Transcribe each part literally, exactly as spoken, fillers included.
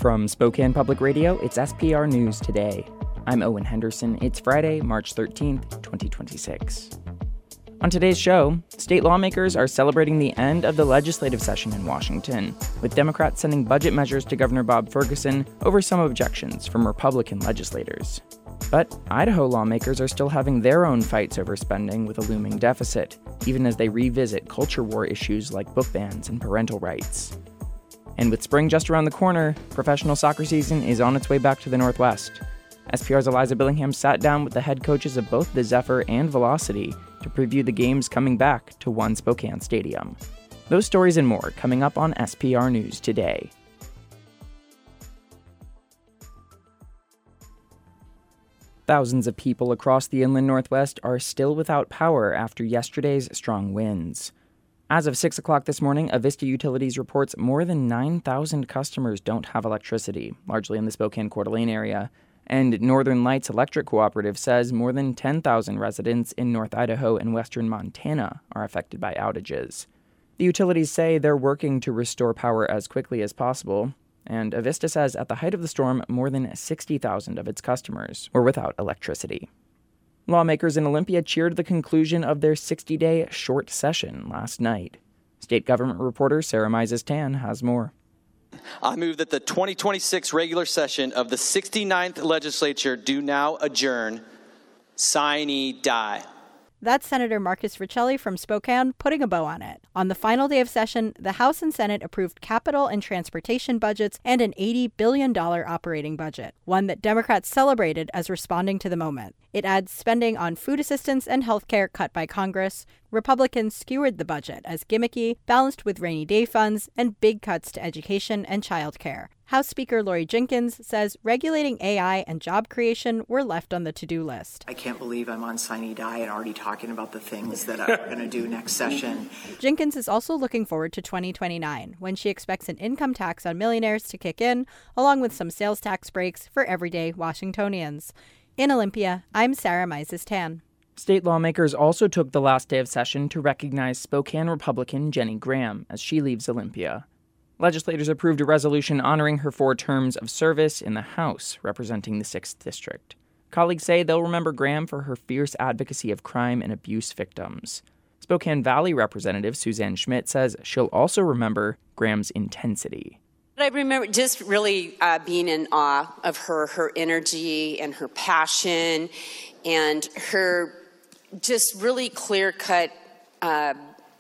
From Spokane Public Radio, it's S P R News Today. I'm Owen Henderson. It's Friday, March thirteenth, twenty twenty-six. On today's show, state lawmakers are celebrating the end of the legislative session in Washington, with Democrats sending budget measures to Governor Bob Ferguson over some objections from Republican legislators. But Idaho lawmakers are still having their own fights over spending with a looming deficit, even as they revisit culture war issues like book bans and parental rights. And with spring just around the corner, professional soccer season is on its way back to the Northwest. S P R's Eliza Billingham sat down with the head coaches of both the Zephyr and Velocity to preview the games coming back to One Spokane Stadium. Those stories and more coming up on S P R News Today. Thousands of people across the inland Northwest are still without power after yesterday's strong winds. As of six o'clock this morning, Avista Utilities reports more than nine thousand customers don't have electricity, largely in the Spokane-Coeur d'Alene area, and Northern Lights Electric Cooperative says more than ten thousand residents in North Idaho and western Montana are affected by outages. The utilities say they're working to restore power as quickly as possible, and Avista says at the height of the storm, more than sixty thousand of its customers were without electricity. Lawmakers in Olympia cheered the conclusion of their sixty-day short session last night. State government reporter Sarah Mises-Tan has more. I move that the twenty twenty-six regular session of the sixty-ninth legislature do now adjourn. Sine die. That's Senator Marcus Riccelli from Spokane putting a bow on it. On the final day of session, the House and Senate approved capital and transportation budgets and an eighty billion dollars operating budget, one that Democrats celebrated as responding to the moment. It adds spending on food assistance and health care cut by Congress. Republicans skewered the budget as gimmicky, balanced with rainy day funds, and big cuts to education and child care. House Speaker Lori Jenkins says regulating A I and job creation were left on the to-do list. I can't believe I'm on sine die and already talking about the things that I'm going to do next session. Jenkins is also looking forward to twenty twenty-nine, when she expects an income tax on millionaires to kick in, along with some sales tax breaks for everyday Washingtonians. In Olympia, I'm Sarah Mises-Tan. State lawmakers also took the last day of session to recognize Spokane Republican Jenny Graham as she leaves Olympia. Legislators approved a resolution honoring her four terms of service in the House, representing the sixth District. Colleagues say they'll remember Graham for her fierce advocacy of crime and abuse victims. Spokane Valley Representative Suzanne Schmidt says she'll also remember Graham's intensity. I remember just really uh, being in awe of her, her energy and her passion and her just really clear-cut uh,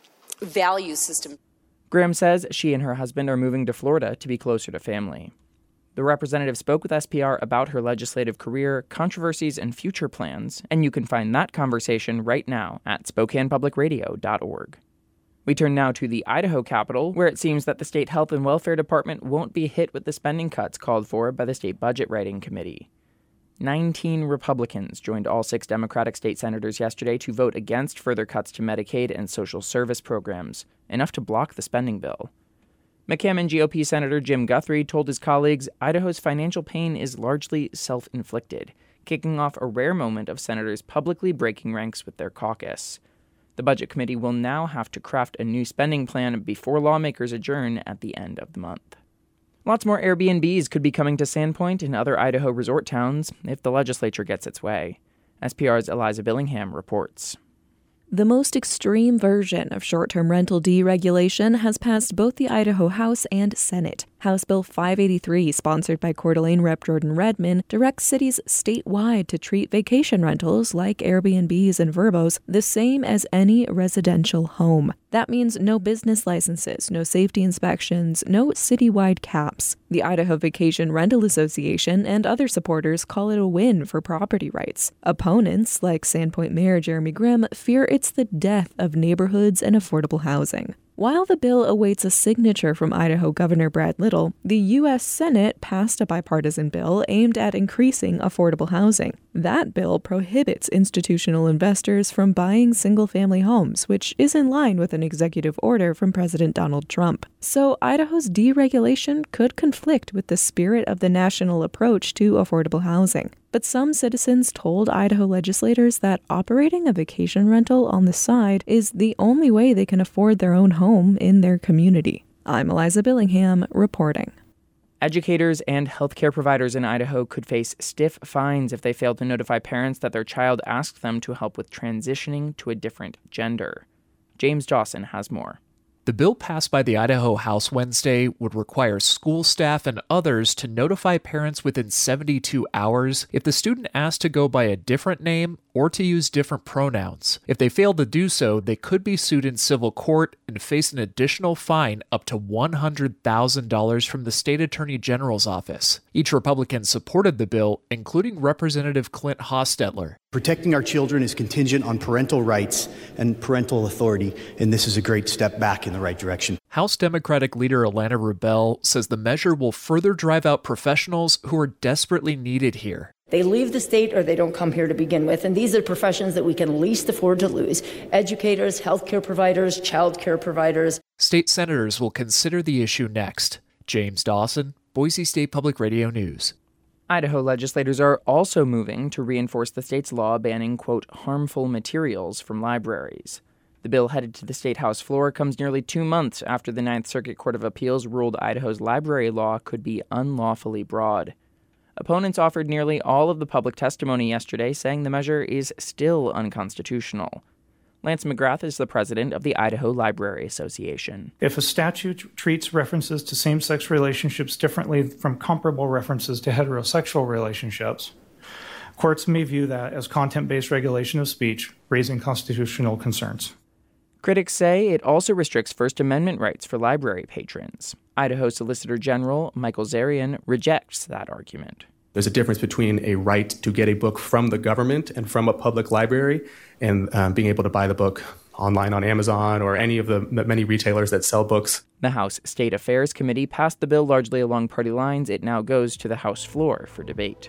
value system. Graham says she and her husband are moving to Florida to be closer to family. The representative spoke with S P R about her legislative career, controversies, and future plans, and you can find that conversation right now at spokane public radio dot org. We turn now to the Idaho Capitol, where it seems that the State Health and Welfare Department won't be hit with the spending cuts called for by the State Budget Writing Committee. Nineteen Republicans joined all six Democratic state senators yesterday to vote against further cuts to Medicaid and social service programs, enough to block the spending bill. McCammon G O P Senator Jim Guthrie told his colleagues Idaho's financial pain is largely self-inflicted, kicking off a rare moment of senators publicly breaking ranks with their caucus. The Budget Committee will now have to craft a new spending plan before lawmakers adjourn at the end of the month. Lots more Airbnbs could be coming to Sandpoint and other Idaho resort towns if the legislature gets its way. S P R's Eliza Billingham reports. The most extreme version of short-term rental deregulation has passed both the Idaho House and Senate. House Bill five eighty-three, sponsored by Coeur d'Alene Rep Jordan Redman, directs cities statewide to treat vacation rentals like Airbnbs and Verbos the same as any residential home. That means no business licenses, no safety inspections, no citywide caps. The Idaho Vacation Rental Association and other supporters call it a win for property rights. Opponents, like Sandpoint Mayor Jeremy Grimm, fear it's the death of neighborhoods and affordable housing. While the bill awaits a signature from Idaho Governor Brad Little, the U S Senate passed a bipartisan bill aimed at increasing affordable housing. That bill prohibits institutional investors from buying single-family homes, which is in line with an executive order from President Donald Trump. So Idaho's deregulation could conflict with the spirit of the national approach to affordable housing. But some citizens told Idaho legislators that operating a vacation rental on the side is the only way they can afford their own home in their community. I'm Eliza Billingham, reporting. Educators and healthcare providers in Idaho could face stiff fines if they fail to notify parents that their child asked them to help with transitioning to a different gender. James Dawson has more. The bill passed by the Idaho House Wednesday would require school staff and others to notify parents within seventy-two hours if the student asked to go by a different name or to use different pronouns. If they fail to do so, they could be sued in civil court and face an additional fine up to one hundred thousand dollars from the state attorney general's office. Each Republican supported the bill, including Representative Clint Hostetler. Protecting our children is contingent on parental rights and parental authority, and this is a great step back in the right direction. House Democratic leader Alana Rubel says the measure will further drive out professionals who are desperately needed here. They leave the state or they don't come here to begin with, and these are professions that we can least afford to lose. Educators, healthcare providers, childcare providers. State senators will consider the issue next. James Dawson, Boise State Public Radio News. Idaho legislators are also moving to reinforce the state's law banning, quote, harmful materials from libraries. The bill headed to the State House floor comes nearly two months after the Ninth Circuit Court of Appeals ruled Idaho's library law could be unlawfully broad. Opponents offered nearly all of the public testimony yesterday, saying the measure is still unconstitutional. Lance McGrath is the president of the Idaho Library Association. If a statute treats references to same-sex relationships differently from comparable references to heterosexual relationships, courts may view that as content-based regulation of speech, raising constitutional concerns. Critics say it also restricts First Amendment rights for library patrons. Idaho Solicitor General Michael Zarian rejects that argument. There's a difference between a right to get a book from the government and from a public library and um, being able to buy the book online on Amazon or any of the many retailers that sell books. The House State Affairs Committee passed the bill largely along party lines. It now goes to the House floor for debate.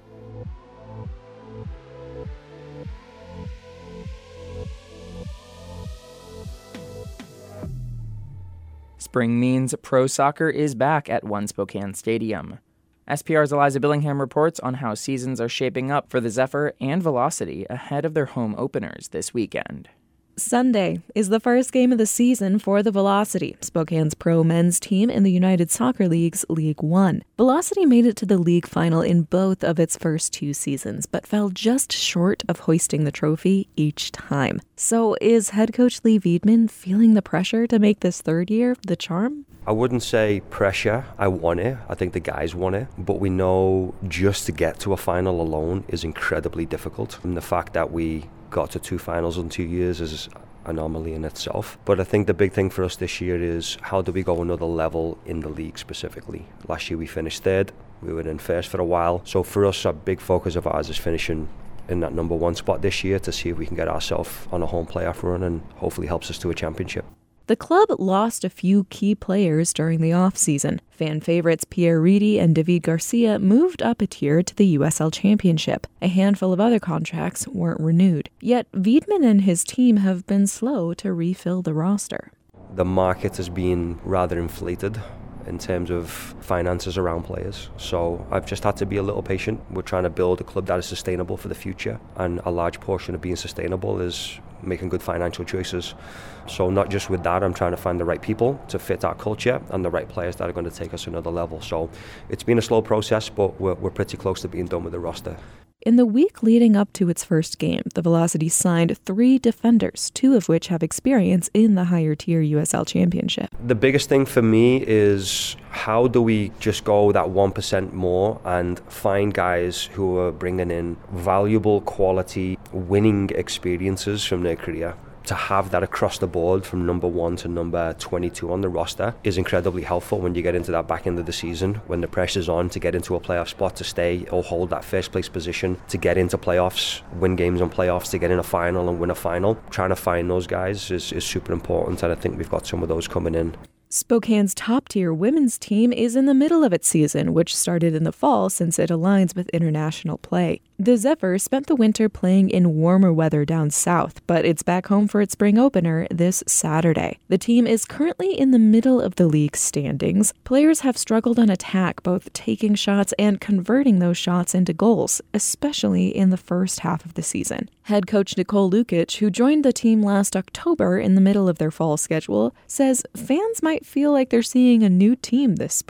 Spring means pro soccer is back at One Spokane Stadium. S P R's Eliza Billingham reports on how seasons are shaping up for the Zephyr and Velocity ahead of their home openers this weekend. Sunday is the first game of the season for the Velocity, Spokane's pro men's team in the United Soccer League's League One. Velocity made it to the league final in both of its first two seasons, but fell just short of hoisting the trophy each time. So is head coach Lee Wiedman feeling the pressure to make this third year the charm? I wouldn't say pressure. I want it. I think the guys want it. But we know just to get to a final alone is incredibly difficult. And the fact that we got to two finals in two years is an anomaly in itself. But I think the big thing for us this year is how do we go another level in the league specifically. Last year we finished third. We were in first for a while. So for us, a big focus of ours is finishing in that number one spot this year to see if we can get ourselves on a home playoff run and hopefully helps us to a championship. The club lost a few key players during the offseason. Fan favorites Pierre Reedy and David Garcia moved up a tier to the U S L Championship. A handful of other contracts weren't renewed. Yet Wiedman and his team have been slow to refill the roster. The market has been rather inflated in terms of finances around players. So I've just had to be a little patient. We're trying to build a club that is sustainable for the future, and a large portion of being sustainable is making good financial choices. So not just with that, I'm trying to find the right people to fit our culture and the right players that are going to take us another level. So it's been a slow process, but we're, we're pretty close to being done with the roster. In the week leading up to its first game, the Velocity signed three defenders, two of which have experience in the higher-tier U S L Championship. The biggest thing for me is how do we just go that one percent more and find guys who are bringing in valuable, quality, winning experiences from their career. To have that across the board from number one to number twenty-two on the roster is incredibly helpful when you get into that back end of the season, when the pressure's on to get into a playoff spot, to stay or hold that first place position, to get into playoffs, win games on playoffs, to get in a final and win a final. Trying to find those guys is, is super important, and I think we've got some of those coming in. Spokane's top-tier women's team is in the middle of its season, which started in the fall since it aligns with international play. The Zephyr spent the winter playing in warmer weather down south, but it's back home for its spring opener this Saturday. The team is currently in the middle of the league standings. Players have struggled on attack, both taking shots and converting those shots into goals, especially in the first half of the season. Head coach Nicole Lukic, who joined the team last October in the middle of their fall schedule, says fans might feel like they're seeing a new team this spring.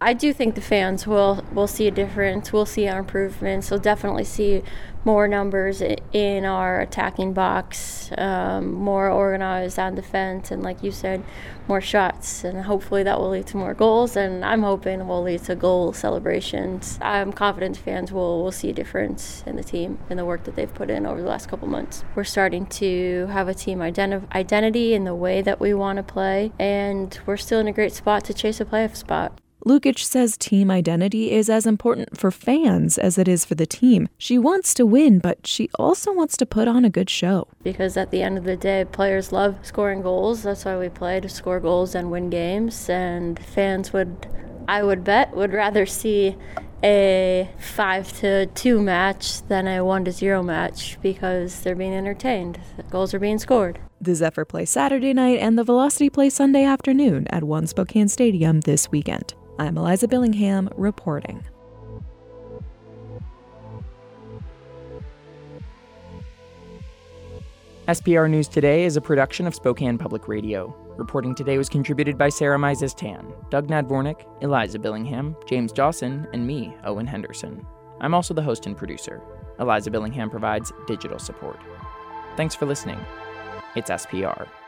I do think the fans will will see a difference. We'll see our improvements. We'll definitely see more numbers in our attacking box, um, more organized on defense, and like you said, more shots. And hopefully that will lead to more goals, and I'm hoping it will lead to goal celebrations. I'm confident fans will, will see a difference in the team and the work that they've put in over the last couple months. We're starting to have a team identi- identity in the way that we want to play, and we're still in a great spot to chase a playoff spot. Lukic says team identity is as important for fans as it is for the team. She wants to win, but she also wants to put on a good show. Because at the end of the day, players love scoring goals. That's why we play, to score goals and win games. And fans would, I would bet, would rather see a five to two match than a one to zero match because they're being entertained. The goals are being scored. The Zephyr play Saturday night and the Velocity play Sunday afternoon at One Spokane Stadium this weekend. I'm Eliza Billingham reporting. S P R News Today is a production of Spokane Public Radio. Reporting today was contributed by Sarah Mizes-Tan, Doug Nadvornik, Eliza Billingham, James Dawson, and me, Owen Henderson. I'm also the host and producer. Eliza Billingham provides digital support. Thanks for listening. It's S P R.